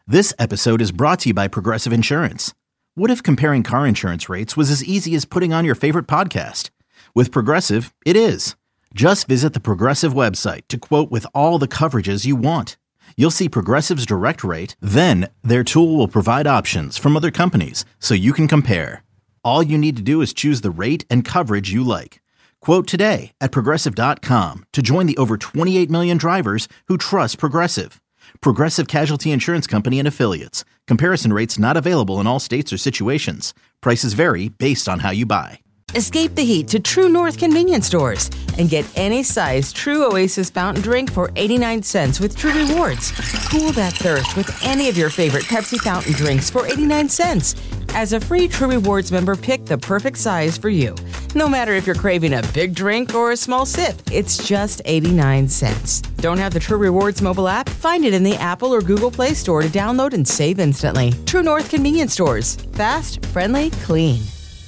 This episode is brought to you by Progressive Insurance. What if comparing car insurance rates was as easy as putting on your favorite podcast? With Progressive, it is. Just visit the Progressive website to quote with all the coverages you want. You'll see Progressive's direct rate, then their tool will provide options from other companies so you can compare. All you need to do is choose the rate and coverage you like. Quote today at Progressive.com to join the over 28 million drivers who trust Progressive. Progressive Casualty Insurance Company and Affiliates. Comparison rates not available in all states or situations. Prices vary based on how you buy. Escape the heat to True North convenience stores and get any size True Oasis fountain drink for 89 cents with True Rewards. Cool that thirst with any of your favorite Pepsi fountain drinks for 89 cents. As a free True Rewards member, pick the perfect size for you. No matter if you're craving a big drink or a small sip, it's just 89 cents. Don't have the True Rewards mobile app? Find it in the Apple or Google Play Store to download and save instantly. True North convenience stores. Fast, friendly, clean.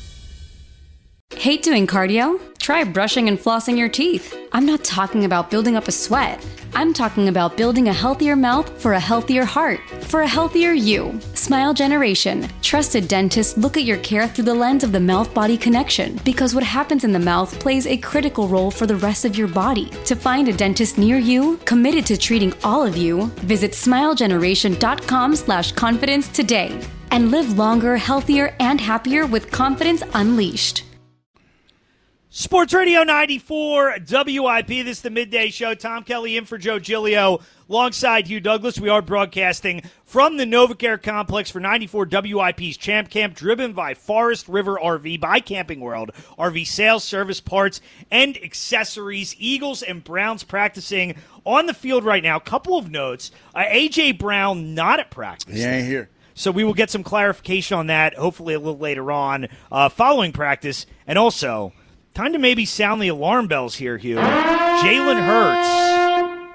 Hate doing cardio? Try brushing and flossing your teeth. I'm not talking about building up a sweat. I'm talking about building a healthier mouth for a healthier heart, for a healthier you. Smile Generation. Trusted dentists look at your care through the lens of the mouth-body connection because what happens in the mouth plays a critical role for the rest of your body. To find a dentist near you, committed to treating all of you, visit smilegeneration.com/confidence today and live longer, healthier, and happier with confidence unleashed. Sports Radio 94 WIP. This is the Midday Show. Tom Kelly in for Joe Giglio alongside Hugh Douglas. We are broadcasting from the NovaCare Complex for 94 WIP's Champ Camp, driven by Forest River RV, by Camping World, RV sales, service, parts, and accessories. Eagles and Browns practicing on the field right now. Couple of notes. A.J. Brown not at practice. He ain't here. So we will get some clarification on that, hopefully a little later on, following practice. And also, time to maybe sound the alarm bells here, Hugh. Jalen Hurts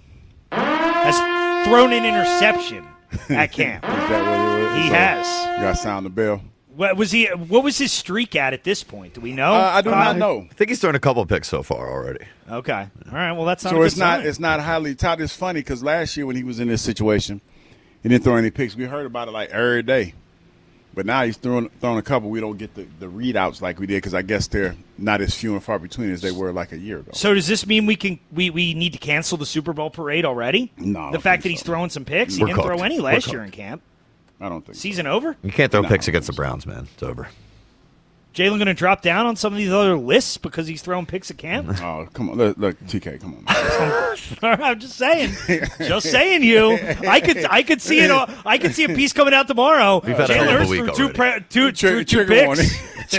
has thrown an interception at camp. Is that what it was? He has. You got to sound the bell. What was his streak at this point? Do we know? I do not know. I think he's thrown a couple picks so far already. Okay. All right. Well, that's not so a it's good not sign. it's not highly touted. It's funny because last year when he was in this situation, he didn't throw any picks. We heard about it like every day. But now he's thrown a couple. We don't get the readouts like we did because I guess they're not as few and far between as they were like a year ago. So does this mean we need to cancel the Super Bowl parade already? No. The fact that he's throwing some picks, he didn't throw any last year in camp. I don't think Season over? You can't throw picks against the Browns, man. It's over. Jalen going to drop down on some of these other lists because he's throwing picks at camp? Oh, come on. Look, TK, come on, man. I'm just saying. Just saying, you. I could see it. I could see a piece coming out tomorrow. We've had a hell of a week two picks.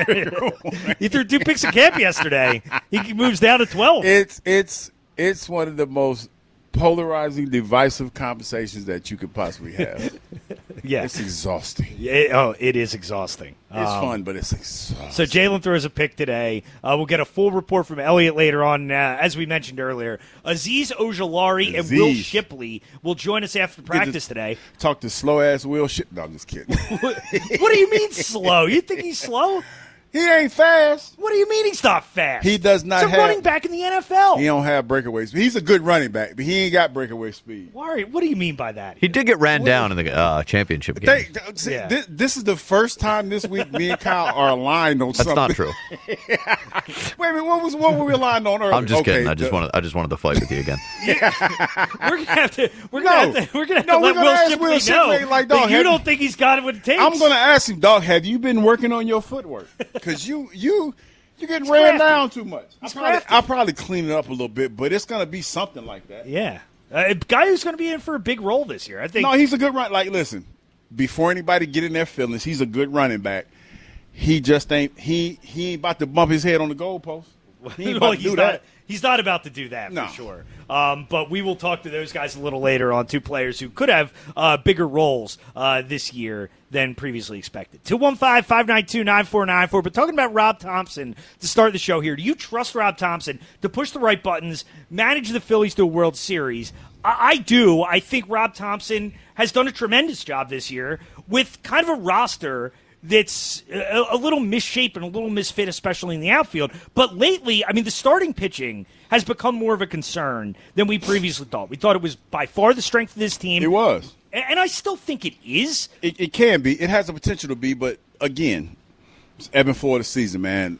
He threw 2 picks at camp yesterday. He moves down to 12. It's one of the most polarizing, divisive conversations that you could possibly have. Yeah. It's exhausting. It is exhausting. It's fun, but it's exhausting. So Jalen throws a pick today. We'll get a full report from Elliot later on. As we mentioned earlier, Azeez Ojulari and Will Shipley will join us after practice today. Talk to slow-ass Will Shipley. No, I'm just kidding. What do you mean slow? You think he's slow? He ain't fast. What do you mean he's not fast? He does not have. He's a running back in the NFL. He don't have breakaway speed. He's a good running back, but he ain't got breakaway speed. What do you mean by that? He did get ran down in the championship game. This is the first time this week me and Kyle are aligned on something. That's not true. Wait a minute, what were we aligned on earlier? I'm just kidding. I just wanted to fight with you again. We're gonna have to let Will Shipley know like, dog, that you don't think he's got what it takes. I'm gonna ask him, dog. Have you been working on your footwork? Because you're getting ran down too much. I'll probably clean it up a little bit, but it's going to be something like that. Yeah. A guy who's going to be in for a big role this year, I think. No, he's a good run. Like, listen, before anybody get in their feelings, he's a good running back. He just ain't he ain't about to bump his head on the goalpost. He ain't about to do that. He's not about to do that, for sure. But we will talk to those guys a little later on, 2 players who could have bigger roles this year than previously expected. 215-592-9494. But talking about Rob Thompson to start the show here, do you trust Rob Thompson to push the right buttons, manage the Phillies to a World Series? I do. I think Rob Thompson has done a tremendous job this year with kind of a roster that's a little misshapen, a little misfit, especially in the outfield. But lately, I mean, the starting pitching has become more of a concern than we previously thought. We thought it was by far the strength of this team. It was. And I still think it is. It can be. It has the potential to be, but again, it's ebb and flow of the season, man.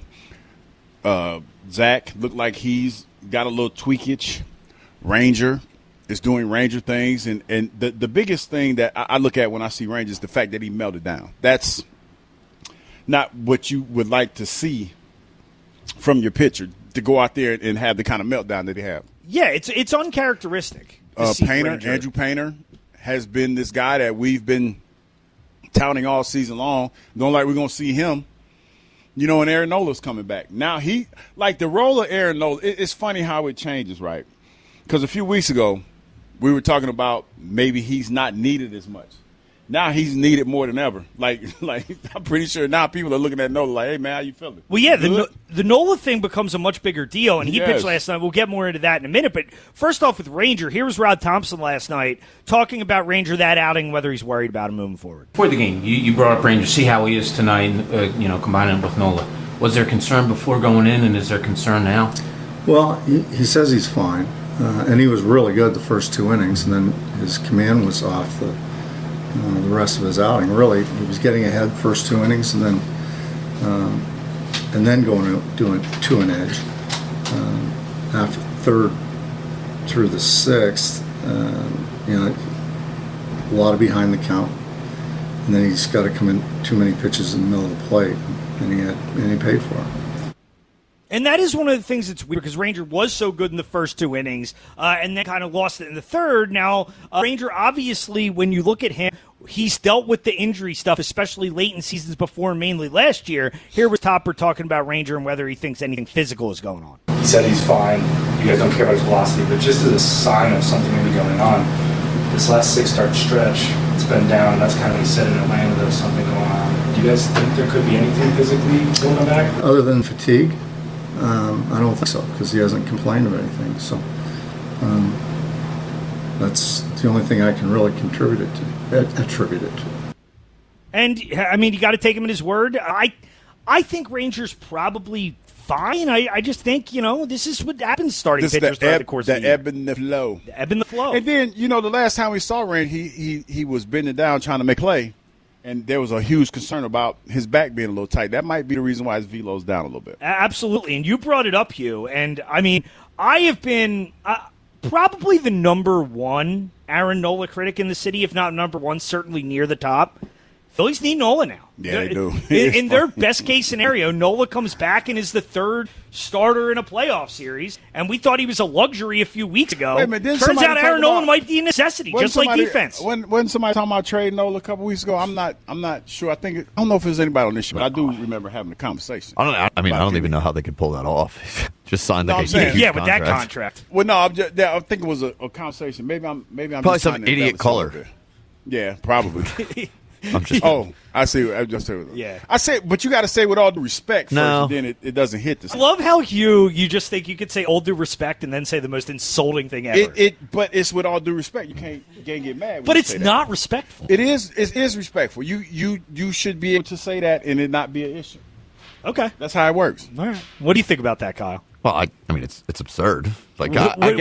Zach looked like he's got a little tweakage. Ranger is doing Ranger things, and the biggest thing that I look at when I see Ranger is the fact that he melted down. That's not what you would like to see from your pitcher, to go out there and have the kind of meltdown that he have. Yeah, it's uncharacteristic. Andrew Painter has been this guy that we've been touting all season long. Don't like we're going to see him. And Aaron Nola's coming back. Now the role of Aaron Nola, it's funny how it changes, right? Because a few weeks ago, we were talking about maybe he's not needed as much. Now he's needed more than ever. Like I'm pretty sure now people are looking at Nola like, hey, man, how you feeling? Well, yeah, the Nola thing becomes a much bigger deal, and he pitched last night. We'll get more into that in a minute. But first off with Ranger, here was Rod Thompson last night talking about Ranger, that outing, whether he's worried about him moving forward. Before the game, you brought up Ranger, see how he is tonight, combining it with Nola. Was there concern before going in, and is there concern now? Well, he says he's fine, and he was really good the first 2 innings, and then his command was off the rest of his outing. Really, he was getting ahead first 2 innings, and then going to doing 2 an edge. After third through the 6th, a lot of behind the count, and then he's got to come in too many pitches in the middle of the plate, and he paid for it. And that is one of the things that's weird, because Ranger was so good in the first 2 innings and then kind of lost it in the third. Now, Ranger, obviously, when you look at him, he's dealt with the injury stuff, especially late in seasons before, mainly last year. Here was Topper talking about Ranger and whether he thinks anything physical is going on. He said he's fine. You guys don't care about his velocity, but just as a sign of something maybe going on, this last 6-start stretch, it's been down. That's kind of what he said in Atlanta, there was something going on. Do you guys think there could be anything physically going back? Other than fatigue? I don't think so, because he hasn't complained of anything. So that's the only thing I can really attribute it to. And, I mean, you got to take him at his word. I think Ranger's probably fine. I just think, this is what happens starting pitchers throughout the course of the year. Ebb and the flow. The ebb and the flow. And then, the last time we saw Ranger, he was bending down trying to make play. And there was a huge concern about his back being a little tight. That might be the reason why his velo's down a little bit. Absolutely. And you brought it up, Hugh. And, I mean, I have been probably the number 1 Aaron Nola critic in the city, if not number 1, certainly near the top. Phillies need Nola now. Yeah, they do. In their best-case scenario, Nola comes back and is the 3rd starter in a playoff series, and we thought he was a luxury a few weeks ago. Turns out Aaron Nola might be a necessity, just like defense. When somebody talking about trading Nola a couple weeks ago, I'm not sure. I don't know if there's anybody on this show, but I do remember having a conversation. I don't even know how they could pull that off. Just signed like a huge with contract. that contract. Well, no, I think it was a conversation. Maybe I'm probably just some idiot color. Yeah, probably. I'm just I see. I just say, yeah. I say, but you got to say with all due respect first, no. and then it doesn't hit the. I love how you just think you could say all due respect and then say the most insulting thing ever. But it's with all due respect. You can't get mad. But it's not respectful. It is respectful. You should be able to say that and it not be an issue. Okay, that's how it works. All right. What do you think about that, Kyle? Well, I mean, it's absurd. Like,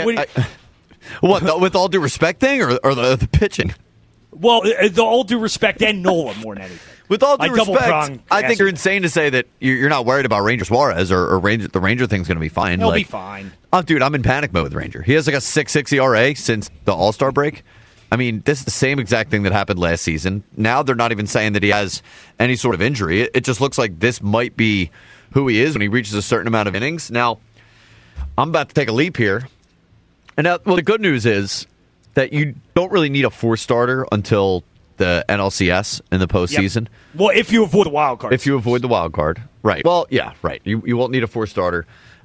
what with all due respect thing or the pitching? Well, the all due respect and Nola more than anything. With all due respect, I think you're insane to say that you're not worried about Ranger Suarez or the Ranger thing's going to be fine. He'll be fine. Oh, dude, I'm in panic mode with Ranger. He has like a 6.6 ERA since the All-Star break. I mean, this is the same exact thing that happened last season. Now they're not even saying that he has any sort of injury. It just looks like this might be who he is when he reaches a certain amount of innings. Now, I'm about to take a leap here. And now, the good news is that you don't really need a 4-starter until the NLCS in the postseason. Yep. Well, if you avoid the wild card. If you avoid the wild card. Right. Well, yeah, right. You won't need a 4-starter.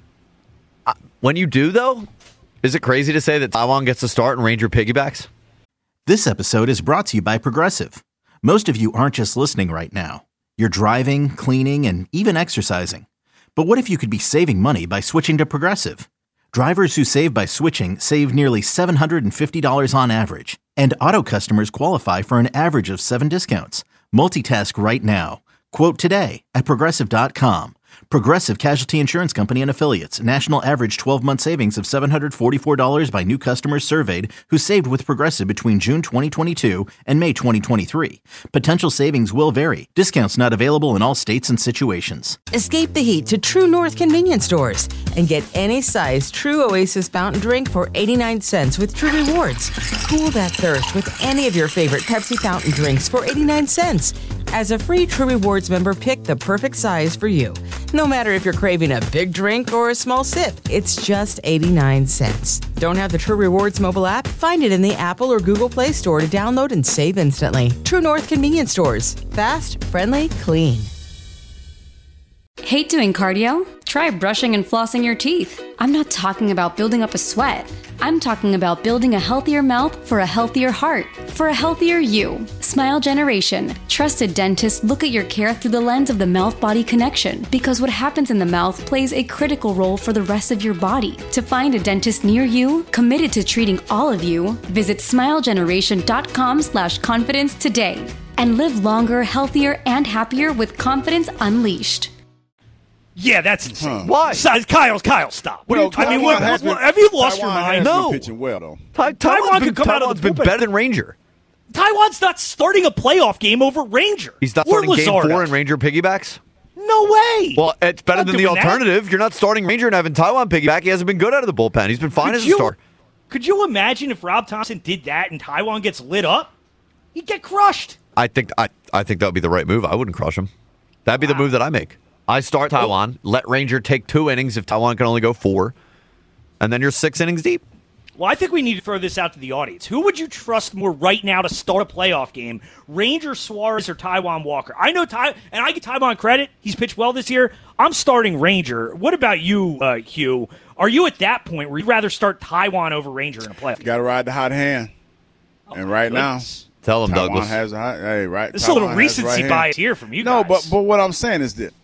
When you do, though, is it crazy to say that Taijuan gets a start and Ranger piggybacks? This episode is brought to you by Progressive. Most of you aren't just listening right now. You're driving, cleaning, and even exercising. But what if you could be saving money by switching to Progressive? Drivers who save by switching save nearly $750 on average. And auto customers qualify for an average of 7 discounts. Multitask right now. Quote today at Progressive.com. Progressive Casualty Insurance Company and Affiliates. National average 12-month savings of $744 by new customers surveyed who saved with Progressive between June 2022 and May 2023. Potential savings will vary. Discounts not available in all states and situations. Escape the heat to True North convenience stores and get any size True Oasis fountain drink for 89 cents with True Rewards. Cool that thirst with any of your favorite Pepsi fountain drinks for 89 cents. As a free True Rewards member, pick the perfect size for you. No matter if you're craving a big drink or a small sip, it's just 89 cents. Don't have the True Rewards mobile app? Find it in the Apple or Google Play Store to download and save instantly. True North convenience stores. Fast, friendly, clean. Hate doing cardio? Try brushing and flossing your teeth. I'm not talking about building up a sweat. I'm talking about building a healthier mouth for a healthier heart, for a healthier you. Smile Generation. Trusted dentists look at your care through the lens of the mouth-body connection because what happens in the mouth plays a critical role for the rest of your body. To find a dentist near you, committed to treating all of you, visit smilegeneration.com/confidence today and live longer, healthier, and happier with confidence unleashed. Yeah, that's insane. Why? Kyle, stop. Well, I mean, Taiwan have you lost your mind? No. Been pitching well though. Taiwan could come out of the Taiwan's been bullpen. better than Ranger. Taiwan's not starting a playoff game over Ranger. He's not or starting game Luzardo. 4 in Ranger piggybacks? No way. Well, it's better Not than the doing that. alternative. You're not starting Ranger and having Taiwan piggyback. He hasn't been good out of the bullpen. He's been fine as a start. Could you imagine if Rob Thompson did that and Taiwan gets lit up? He'd get crushed. I think that would be the right move. I wouldn't crush him. That'd be the move that I make. I start Taiwan, let Ranger take 2 innings if Taiwan can only go 4, and then you're 6 innings deep. Well, I think we need to throw this out to the audience. Who would you trust more right now to start a playoff game? Ranger Suarez or Taiwan Walker? I know and I give Taiwan credit. He's pitched well this year. I'm starting Ranger. What about you, Hugh? Are you at that point where you'd rather start Taiwan over Ranger in a playoff game? Got to ride the hot hand. And right now, Tell him, Taiwan Douglas. has a hot. Hey, right. There's a little Taiwan has the recency right bias hand. here from you No, guys. but what I'm saying is this.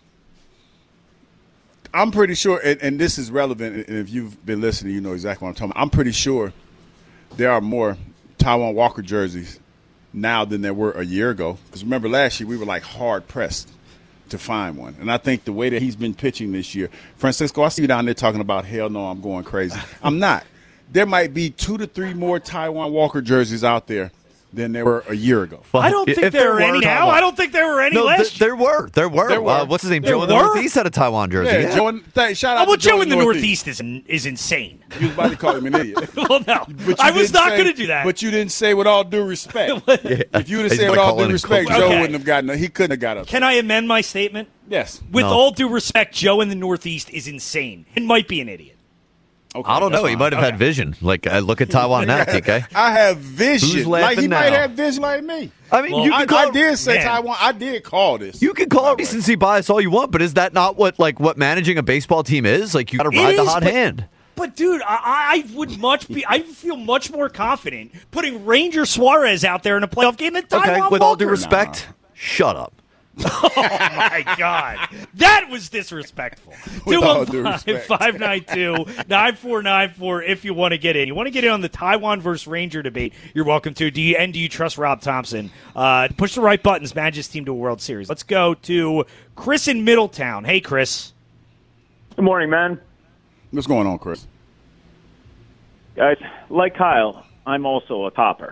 I'm pretty sure, and this is relevant, and if you've been listening, you know exactly what I'm talking about. I'm pretty sure there are more Taiwan Walker jerseys now than there were a year ago. Because remember, last year we were like hard-pressed to find one. And I think the way that he's been pitching this year, Francisco, I see you down there talking about, hell no, I'm going crazy. I'm not. There might be 2 to 3 more Taiwan Walker jerseys out there than there were a year ago. Well, I don't think if there were any now. Taiwan- I don't think there were any No, last year. there were. There were. What's his name? There Joe in the were? Northeast had a Taiwan jersey. Yeah, Joe, shout out Oh, well, to Joe in the Northeast is insane. You was about to call him an idiot. Well, no. But you I was didn't not say- going to do that. But you didn't say with all due respect. If you would have He's said gonna with all call in due and respect, cook. Joe Okay. wouldn't have gotten. He couldn't have got up. Can I amend my statement? Yes. With No. all due respect, Joe in the Northeast is insane and might be an idiot. Okay, I don't that's know. He fine. might have had vision. Like, look at Taiwan now, TK. I have vision. Who's Like laughing he might now? have vision like me. I mean, Well, you I, can call I did say man. Taiwan. I did call this. You can call recency bias all you want, but is that not what managing a baseball team is? Like, you got to It ride the is, hot but- hand. But dude, I feel much more confident putting Ranger Suarez out there in a playoff game than Taiwan Okay, with all due Walker. respect, shut up. Oh my God, that was disrespectful. With all due respect. 215-592-9494 if you want to get in. You want to get in on the Taiwan versus Ranger debate, you're welcome to. Do you trust Rob Thompson? Push the right buttons, manage his team to a World Series. Let's go to Chris in Middletown. Hey, Chris. Good morning, man. What's going on, Chris? Guys, like Kyle, I'm also a topper.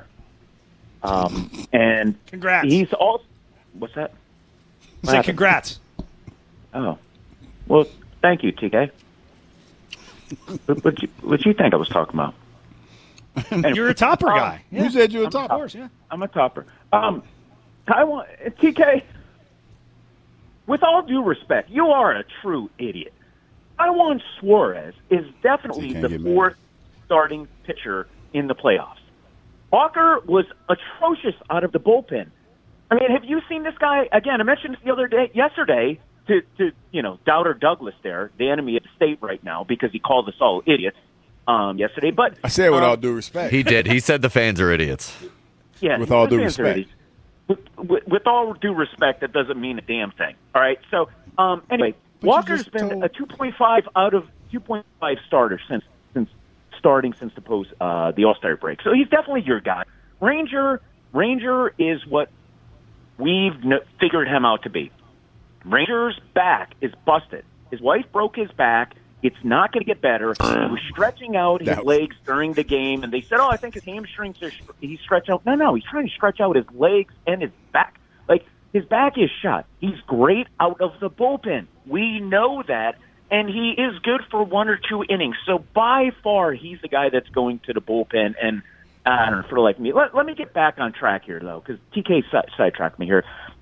And Congrats. he's also what's that? What Say happened? congrats. Oh, well, thank you, TK. What you think I was talking about? You're a topper guy. Yeah. Who said you were a Of top? course, yeah. I'm a topper. TK, with all due respect, you are a true idiot. Taiwan Suarez is definitely You can't the get mad. 4th starting pitcher in the playoffs. Walker was atrocious out of the bullpen. I mean, have you seen this guy? Again, I mentioned this yesterday to Doubter Douglas there, the enemy of the state right now, because he called us all idiots yesterday. But I said with all due respect. He did. He said the fans are idiots. yeah, With all the due fans are respect. idiots. With all due respect, that doesn't mean a damn thing. All right. So anyway, But you Walker's just been told- a 2.5 out of 2.5 starter since the the All-Star break. So he's definitely your guy. Ranger is what we've figured him out to be. Ranger's back is busted. His wife broke his back. It's not going to get better. He was stretching out his legs during the game, and they said, I think his hamstrings are he's stretched out. No, he's trying to stretch out his legs and his back. Like, his back is shot. He's great out of the bullpen. We know that, and he is good for 1 or 2 innings. So by far, he's the guy that's going to the bullpen, and I don't know, for the life of me. Let me get back on track here, though, because TK sidetracked me here.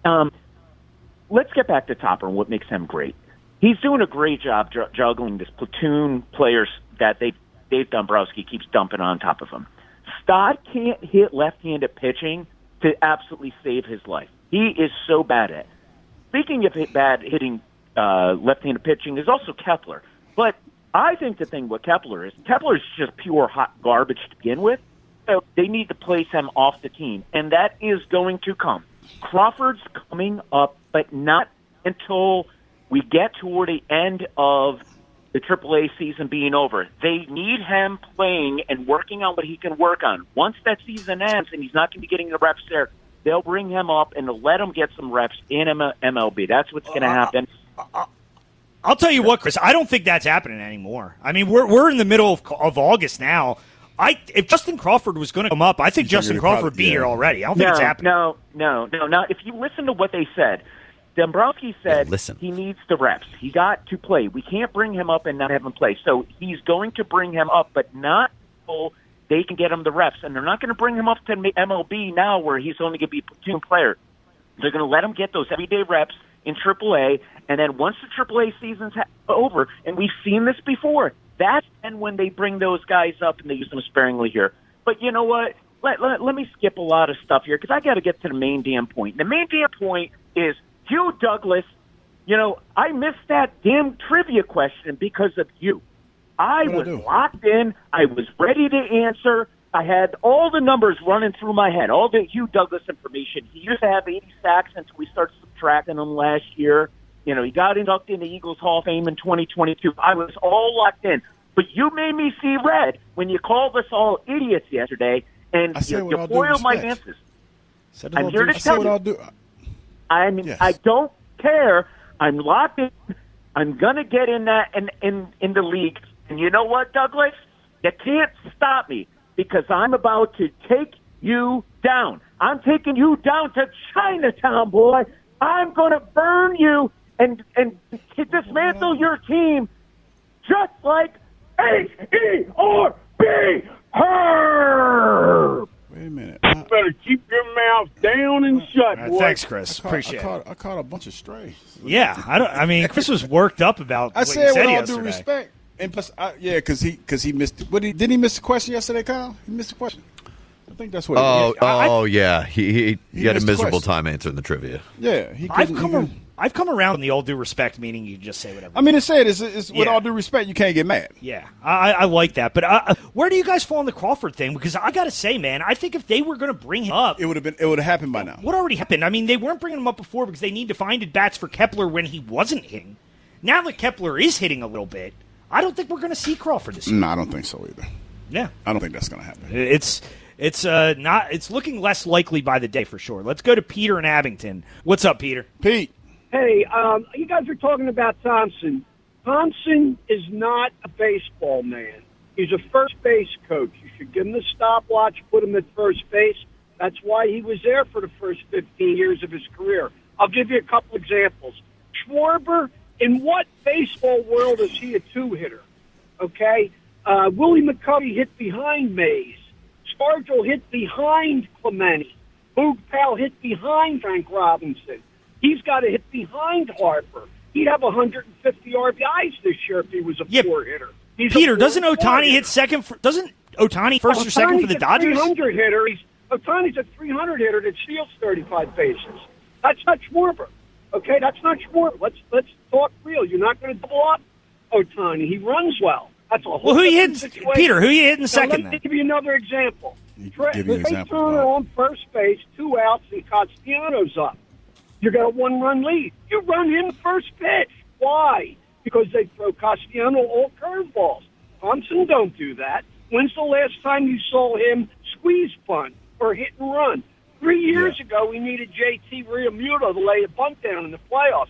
Let's get back to Topper and what makes him great. He's doing a great job juggling this platoon players that Dave Dombrowski keeps dumping on top of him. Stott can't hit left-handed pitching to absolutely save his life. He is so bad at it. Speaking of bad hitting left-handed pitching is also Kepler. But I think the thing with Kepler is just pure hot garbage to begin with. So they need to place him off the team, and that is going to come. Crawford's coming up, but not until we get toward the end of the AAA season being over. They need him playing and working on what he can work on. Once that season ends and he's not going to be getting the reps there, they'll bring him up and they'll let him get some reps in MLB. That's what's going to happen. I'll tell you what, Chris, I don't think that's happening anymore. I mean, we're in the middle of August now. If Justin Crawford was going to come up, I think Justin Crawford would be here already. I don't think it's happening. No. Now, if you listen to what they said, Dombrowski said he needs the reps. He got to play. We can't bring him up and not have him play. So he's going to bring him up, but not until they can get him the reps. And they're not going to bring him up to MLB now where he's only going to be a platoon player. They're going to let him get those everyday reps in AAA, and then once the AAA season's over, and we've seen this before, that's then when they bring those guys up and they use them sparingly here. But you know what? Let me skip a lot of stuff here because I got to get to the main damn point. The main damn point is Hugh Douglas. You know, I missed that damn trivia question because of you. I was locked in. I was ready to answer. I had all the numbers running through my head, all the Hugh Douglas information. He used to have 80 sacks until we started subtracting them last year. You know, he got inducted in the Eagles Hall of Fame in 2022. I was all locked in. But you made me see red when you called us all idiots yesterday, and you foiled my answers. I'm here to tell you. I don't care. I'm locked in. I'm going to get in that in the league. And you know what, Douglas? You can't stop me because I'm about to take you down. I'm taking you down to Chinatown, boy. I'm going to burn you and dismantle your team just like H-E-R-B. Herb. Wait a minute. You better keep your mouth down and shut, boy. Thanks, Chris. Appreciate it. I caught a bunch of strays. Yeah, I mean, Chris was worked up about what said you said with all yesterday. due respect. And plus, because he missed. Didn't he miss the question yesterday, Kyle? He missed the question. I think that's what. Yeah. He had a miserable time answering the trivia. Yeah, I've come around in the all due respect, meaning you just say whatever. I mean, it's with all due respect, you can't get mad. Yeah, I like that. But where do you guys fall on the Crawford thing? Because I got to say, man, I think if they were going to bring him up, it would have happened by now. What already happened? I mean, they weren't bringing him up before because they need to find at bats for Kepler when he wasn't hitting. Now that Kepler is hitting a little bit, I don't think we're going to see Crawford this year. No, I don't think so either. Yeah, I don't think that's going to happen. It's looking less likely by the day for sure. Let's go to Peter in Abington. What's up, Peter? Pete. Hey, you guys are talking about Thompson. Thompson is not a baseball man. He's a first base coach. You should give him the stopwatch, put him at first base. That's why he was there for the first 15 years of his career. I'll give you a couple examples. Schwarber, in what baseball world is he a two-hitter? Okay? Willie McCovey hit behind Mays. Spargel hit behind Clemente. Boog Powell hit behind Frank Robinson. He's got to hit behind Harper. He'd have 150 RBIs this year if he was a four-hitter. Peter, doesn't Ohtani hit second? Doesn't Ohtani first or second for the Dodgers? Ohtani's a 300 hitter. Ohtani's a 300 hitter that steals 35 bases. That's not Schwarber. Okay, that's not Schwarber. Let's talk real. You're not going to double up Ohtani. He runs well. That's a whole situation. Peter, who you hitting second? Let me give you another example. Trey Turner on first base, 2 outs, and Castellanos up. You got a 1-run lead. You run him first pitch. Why? Because they throw Castellano all curveballs. Thompson don't do that. When's the last time you saw him squeeze bunt or hit and run? 3 years ago, we needed JT Realmuto to lay a bunt down in the playoffs.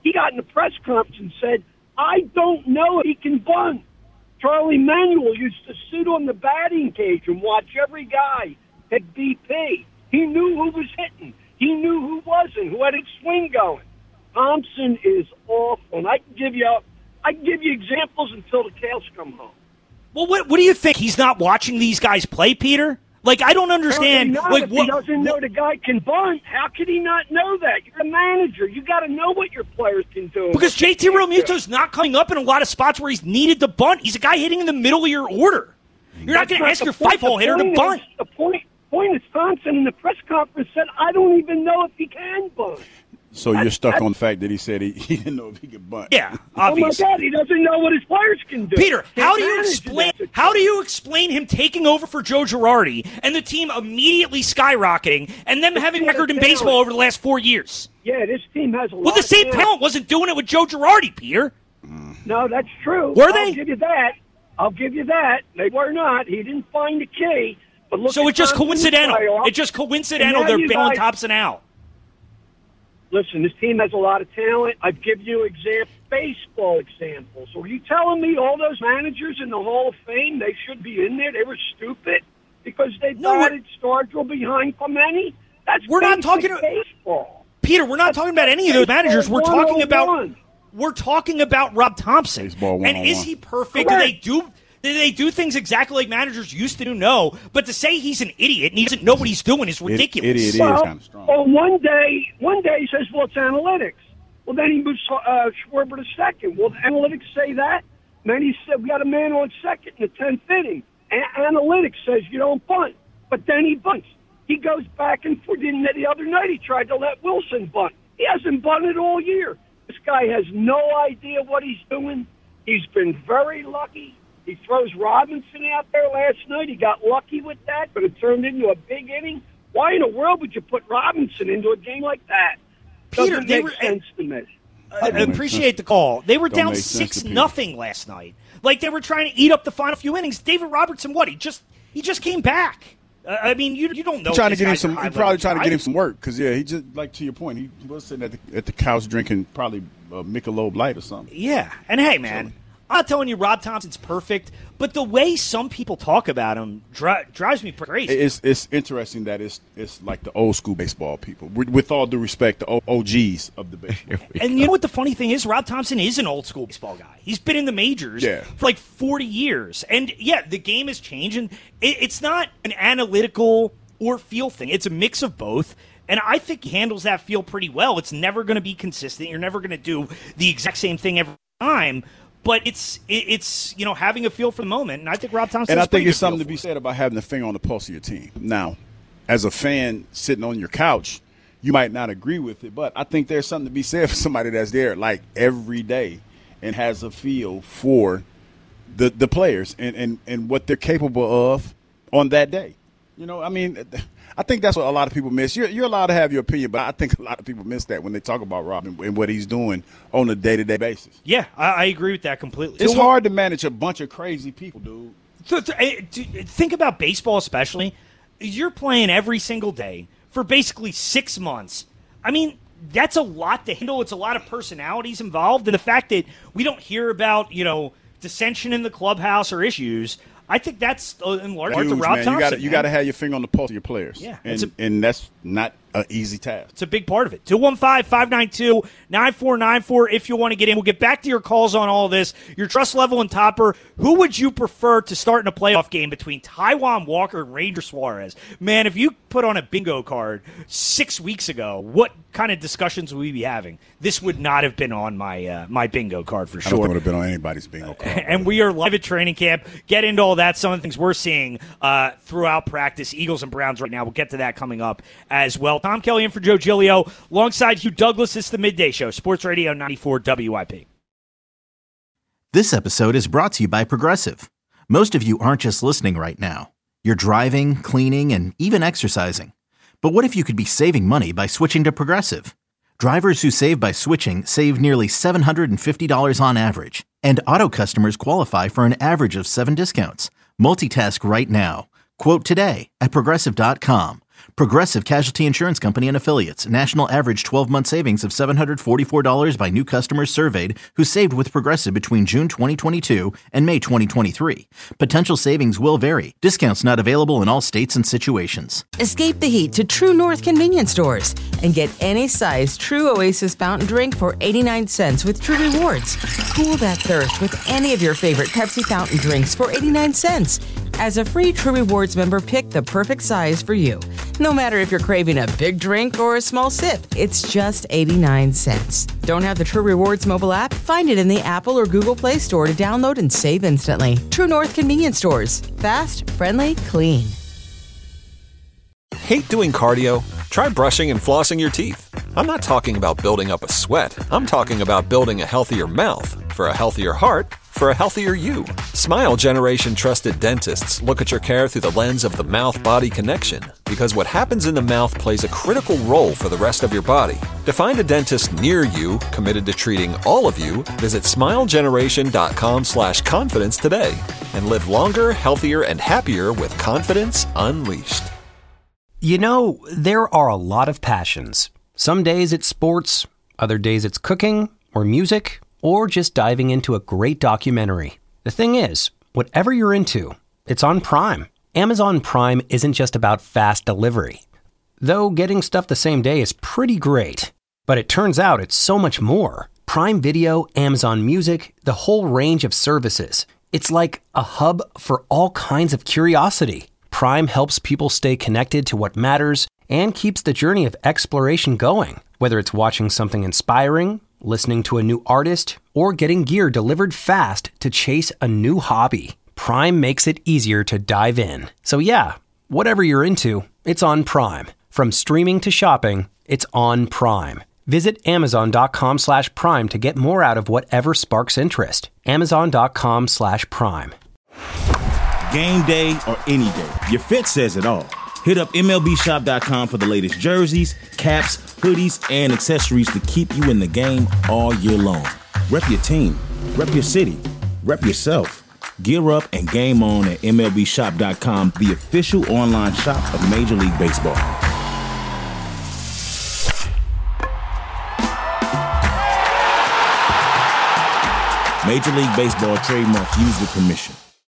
He got in the press conference and said, I don't know if he can bunt. Charlie Manuel used to sit on the batting cage and watch every guy at BP. He knew who was hitting. He knew who wasn't, who had his swing going. Thompson is awful, and I can give you examples until the cows come home. Well, what do you think? He's not watching these guys play, Peter? Like, I don't understand. If he doesn't know the guy can bunt, how can he not know that? You're a manager. You got to know what your players can do. Because JT Realmuto's not coming up in a lot of spots where he's needed to bunt. He's a guy hitting in the middle of your order. You're not going to ask your 5-hole hitter to bunt. The point is Thompson in the press conference said, I don't even know if he can bunt. So you're stuck on the fact that he said he didn't know if he could bunt. Yeah, obviously. Oh my God, he doesn't know what his players can do. Peter, how do you explain him taking over for Joe Girardi and the team immediately skyrocketing and them having record in baseball over the last 4 years? Yeah, this team has a lot. Well, the same talent wasn't doing it with Joe Girardi, Peter. No, that's true. Were they? I'll give you that. They were not. He didn't find the key. But look, so it's just coincidental. It's just coincidental they're bailing Thompson out. Listen, this team has a lot of talent. I've given you baseball examples. So are you telling me all those managers in the Hall of Fame, they should be in there? They were stupid because they batted Stargell behind Clemente? We're not talking about baseball. Peter, we're not talking about any of those managers. We're talking about Rob Thompson. And is he perfect? Do they do things exactly like managers used to do? No. But to say he's an idiot and he doesn't know what he's doing is ridiculous. Idiot is kind of strong. Well, one day he says, well, it's analytics. Well, then he moves Schwarber to second. Well, the analytics say that. And then he said, we got a man on second in the 10th inning. Analytics says you don't bunt. But then he bunts. He goes back and forth. The other night he tried to let Wilson bunt. He hasn't bunted all year. This guy has no idea what he's doing. He's been very lucky. He throws Robinson out there last night. He got lucky with that, but it turned into a big inning. Why in the world would you put Robinson into a game like that? Peter, doesn't make sense to me. I appreciate the call. They were down 6-0 last night. Like they were trying to eat up the final few innings. David Robertson, what? He just came back. I mean, you don't know. He's probably trying to get him some work because he just like to your point. He was sitting at the couch drinking probably Michelob Light or something. Yeah, and hey, man. I'm not telling you Rob Thompson's perfect, but the way some people talk about him drives me crazy. It's interesting that it's like the old school baseball people. With all due respect, the OGs of the baseball. And you know what the funny thing is? Rob Thompson is an old school baseball guy. He's been in the majors for like 40 years. And, the game is changing. It's not an analytical or feel thing. It's a mix of both. And I think he handles that feel pretty well. It's never going to be consistent. You're never going to do the exact same thing every time. But it's having a feel for the moment, and I think Rob Thompson. And I think it's something to be said about having the finger on the pulse of your team. Now, as a fan sitting on your couch, you might not agree with it, but I think there's something to be said for somebody that's there like every day and has a feel for the players and what they're capable of on that day. I mean, I think that's what a lot of people miss. You're allowed to have your opinion, but I think a lot of people miss that when they talk about Rob and what he's doing on a day-to-day basis. Yeah, I agree with that completely. It's hard to manage a bunch of crazy people, dude. Think about baseball especially. You're playing every single day for basically 6 months. I mean, that's a lot to handle. It's a lot of personalities involved. And the fact that we don't hear about, dissension in the clubhouse or issues – I think that's in large part to Rob Thompson. You got to have your finger on the pulse of your players. Yeah, and that's not an easy task. It's a big part of it. 215-592-9494 if you want to get in. We'll get back to your calls on all of this. Your trust level and topper. Who would you prefer to start in a playoff game between Taijuan Walker and Ranger Suarez? Man, if you put on a bingo card 6 weeks ago, what kind of discussions would we be having? This would not have been on my bingo card for sure. I don't think it would have been on anybody's bingo card. And we are live at training camp. Get into all that. Some of the things we're seeing throughout practice. Eagles and Browns right now. We'll get to that coming up as well. Tom Kelly in for Joe Giglio. Alongside Hugh Douglas, it's the Midday Show. Sports Radio 94 WIP. This episode is brought to you by Progressive. Most of you aren't just listening right now. You're driving, cleaning, and even exercising. But what if you could be saving money by switching to Progressive? Drivers who save by switching save nearly $750 on average. And auto customers qualify for an average of 7 discounts. Multitask right now. Quote today at Progressive.com. Progressive Casualty Insurance Company and Affiliates. National average 12-month savings of $744 by new customers surveyed who saved with Progressive between June 2022 and May 2023. Potential savings will vary. Discounts not available in all states and situations. Escape the heat to True North convenience stores and get any size True Oasis fountain drink for 89 cents with True Rewards. Cool that thirst with any of your favorite Pepsi fountain drinks for 89 cents. As a free True Rewards member, pick the perfect size for you. No matter if you're craving a big drink or a small sip, it's just 89 cents. Don't have the True Rewards mobile app? Find it in the Apple or Google Play Store to download and save instantly. True North convenience stores. Fast, friendly, clean. Hate doing cardio? Try brushing and flossing your teeth. I'm not talking about building up a sweat. I'm talking about building a healthier mouth. For a healthier heart, for a healthier you. Smile Generation trusted dentists look at your care through the lens of the mouth-body connection, because what happens in the mouth plays a critical role for the rest of your body. To find a dentist near you committed to treating all of you, visit smilegeneration.com/confidence today and live longer, healthier, and happier with confidence unleashed. You know, there are a lot of passions. Some days it's sports, other days it's cooking or music, or just diving into a great documentary. The thing is, whatever you're into, it's on Prime. Amazon Prime isn't just about fast delivery. Though getting stuff the same day is pretty great. But it turns out it's so much more. Prime Video, Amazon Music, the whole range of services. It's like a hub for all kinds of curiosity. Prime helps people stay connected to what matters and keeps the journey of exploration going. Whether it's watching something inspiring, listening to a new artist, or getting gear delivered fast to chase a new hobby, Prime makes it easier to dive in. So yeah, whatever you're into, it's on Prime. From streaming to shopping, it's on Prime. Visit Amazon.com/Prime to get more out of whatever sparks interest. Amazon.com/Prime. Game day or any day, your fit says it all. Hit up MLBshop.com for the latest jerseys, caps, hoodies, and accessories to keep you in the game all year long. Rep your team, rep your city, rep yourself. Gear up and game on at MLBshop.com, the official online shop of Major League Baseball. Major League Baseball trademarks used with permission.